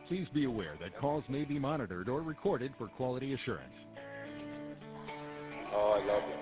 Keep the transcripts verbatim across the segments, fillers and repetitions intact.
Please be aware that calls may be monitored or recorded for quality assurance. Oh, I love it.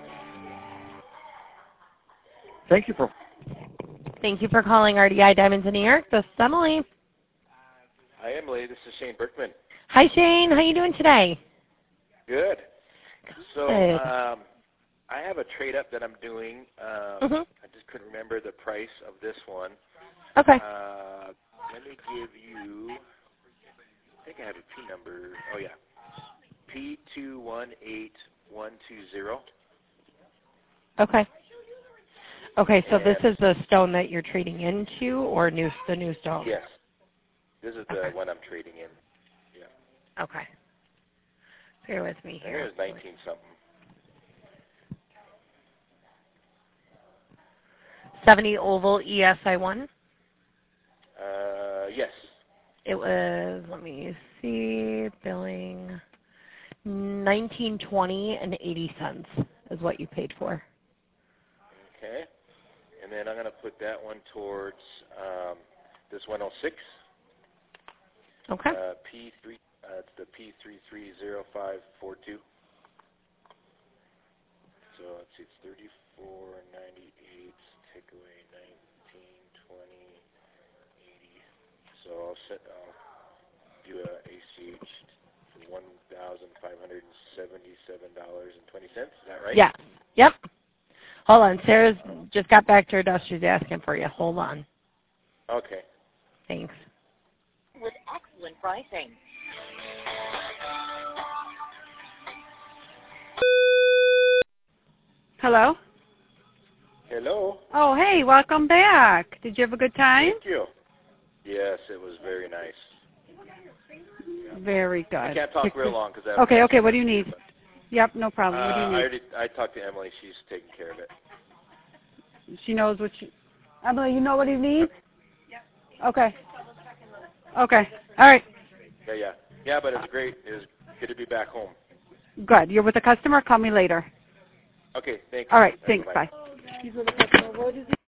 Thank you for... Thank you for calling R D I Diamonds in New York. This is Emily. Hi, Emily. This is Shane Berkman. Hi, Shane. How you doing today? Good. So Good. um, I have a trade-up that I'm doing. Um, Mm-hmm. I just couldn't remember the price of this one. Okay. Uh, let me give you, I think I have a P number. Oh, yeah. P two one eight one two zero. Okay. Okay, so And this is the stone that you're trading into, or new the new stone? Yes. This is the Okay. one I'm trading in. Yeah. Okay. Bear with me I here. think it was nineteen something. seventy oval E S I one. Uh, yes. It was, let me see, billing nineteen twenty and eighty cents is what you paid for. Okay. And then I'm going to put that one towards um, this one oh six. Okay. Uh, P three. Uh, it's the P three three zero five four two. So let's see, it's thirty-four ninety-eight. Take away nineteen twenty eighty. So I'll set. I'll do a A C H for one thousand five hundred seventy-seven dollars and twenty cents. Is that right? Yeah. Yep. Hold on. Sarah's just got back to her desk. She's asking for you. Hold on. Okay. Thanks. With excellent pricing. Hello? Hello. Oh, hey, welcome back. Did you have a good time? Thank you. Yes, it was very nice. Very good. I can't talk real long because I have Okay, okay, what do you need? Yep, no Uh, problem. What do you I need? already I talked to Emily. She's taking care of it. She knows what she... Emily, you know what you need? Yep. Okay. Okay. All right. Yeah, yeah. Yeah, but it's great. It was good to be back home. Good. You're with a customer? Call me later. Okay, thanks. All right, thanks. Bye-bye. Bye. He's with a customer. What is he?